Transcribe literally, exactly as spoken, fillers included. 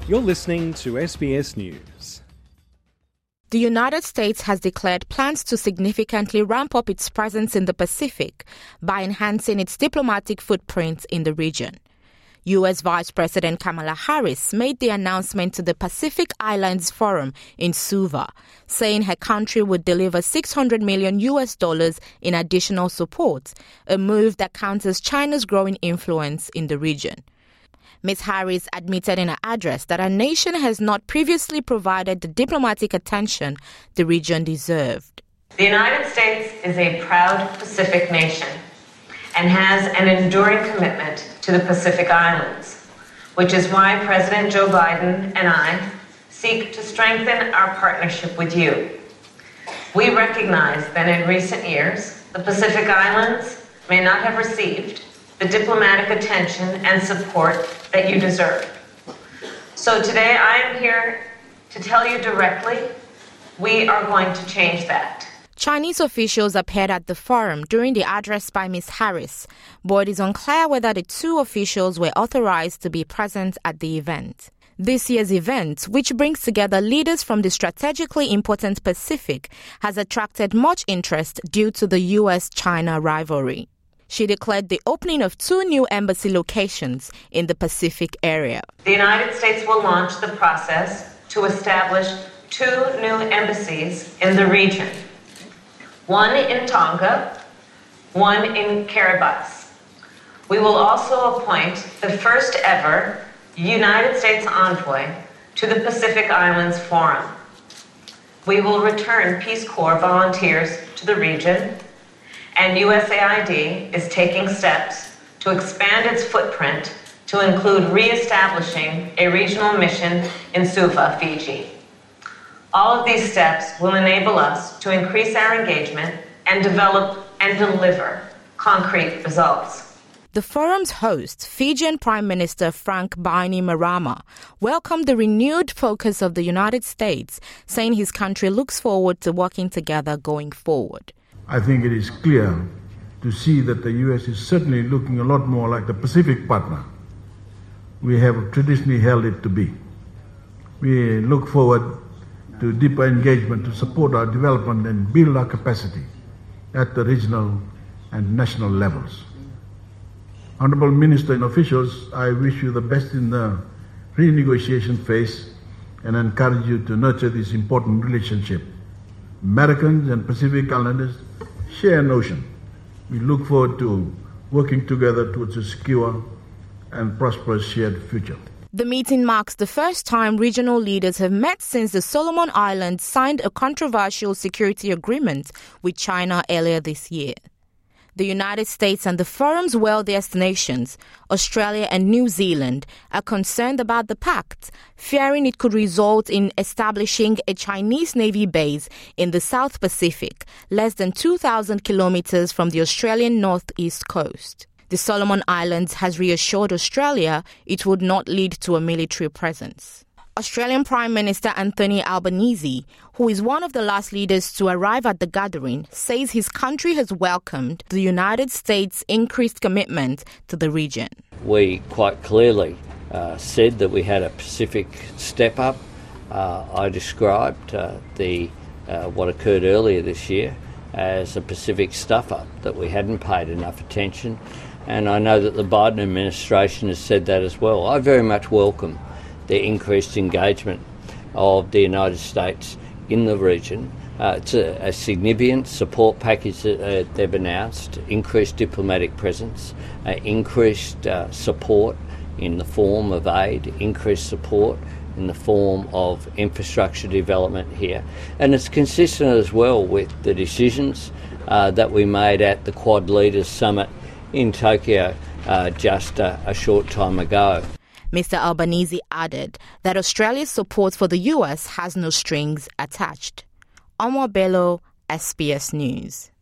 You're listening to S B S News. The United States has declared plans to significantly ramp up its presence in the Pacific by enhancing its diplomatic footprint in the region. U S Vice President Kamala Harris made the announcement to the Pacific Islands Forum in Suva, saying her country would deliver six hundred million U S dollars in additional support, a move that counters China's growing influence in the region. Miz Harris admitted in her address that her nation has not previously provided the diplomatic attention the region deserved. The United States is a proud Pacific nation and has an enduring commitment to the Pacific Islands, which is why President Joe Biden and I seek to strengthen our partnership with you. We recognize that in recent years, the Pacific Islands may not have received the diplomatic attention and support that you deserve. So today I am here to tell you directly, we are going to change that. Chinese officials appeared at the forum during the address by Miz Harris, but it is unclear whether the two officials were authorized to be present at the event. This year's event, which brings together leaders from the strategically important Pacific, has attracted much interest due to the U S China rivalry. She declared the opening of two new embassy locations in the Pacific area. The United States will launch the process to establish two new embassies in the region. One in Tonga, one in Kiribati. We will also appoint the first ever United States envoy to the Pacific Islands Forum. We will return Peace Corps volunteers to the region, and U S A I D is taking steps to expand its footprint to include re-establishing a regional mission in Suva, Fiji. All of these steps will enable us to increase our engagement and develop and deliver concrete results. The forum's host, Fijian Prime Minister Frank Bainimarama, welcomed the renewed focus of the United States, saying his country looks forward to working together going forward. I think it is clear to see that the U S is certainly looking a lot more like the Pacific partner we have traditionally held it to be. We look forward to deeper engagement to support our development and build our capacity at the regional and national levels. Honourable Minister and officials, I wish you the best in the renegotiation phase and encourage you to nurture this important relationship. Americans and Pacific Islanders share an ocean. We look forward to working together towards a secure and prosperous shared future. The meeting marks the first time regional leaders have met since the Solomon Islands signed a controversial security agreement with China earlier this year. The United States and the forum's wealthiest nations, Australia and New Zealand, are concerned about the pact, fearing it could result in establishing a Chinese Navy base in the South Pacific, less than two thousand kilometers from the Australian northeast coast. The Solomon Islands has reassured Australia it would not lead to a military presence. Australian Prime Minister Anthony Albanese, who is one of the last leaders to arrive at the gathering, says his country has welcomed the United States' increased commitment to the region. We quite clearly uh, said that we had a Pacific step up. Uh, I described uh, the uh, what occurred earlier this year as a Pacific stuff up, that we hadn't paid enough attention. And I know that the Biden administration has said that as well. I very much welcome the increased engagement of the United States in the region. Uh, it's a, a significant support package that uh, they've announced, increased diplomatic presence, uh, increased uh, support in the form of aid, increased support in the form of infrastructure development here. And it's consistent as well with the decisions uh, that we made at the Quad Leaders Summit in Tokyo uh, just uh, a short time ago. Mister Albanese added that Australia's support for the U S has no strings attached. Omar Bello, S B S News.